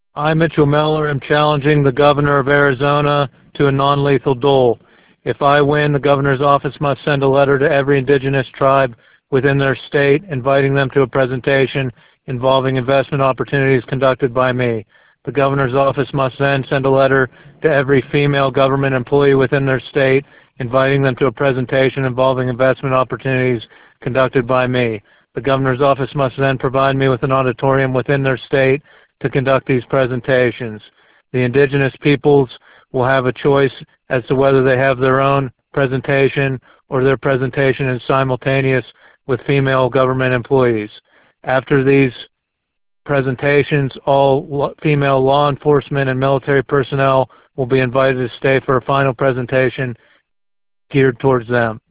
I, Mitchell Miller, am challenging the governor of Arizona to a non-lethal duel. If I win, the governor's office must send a letter to every indigenous tribe within their state inviting them to a presentation involving investment opportunities conducted by me. The governor's office must then send a letter to every female government employee within their state inviting them to a presentation involving investment opportunities conducted by me. The governor's office must then provide me with an auditorium within their state to conduct these presentations. The indigenous peoples will have a choice as to whether they have their own presentation or their presentation is simultaneous with female government employees. After these presentations, all female law enforcement and military personnel will be invited to stay for a final presentation geared towards them.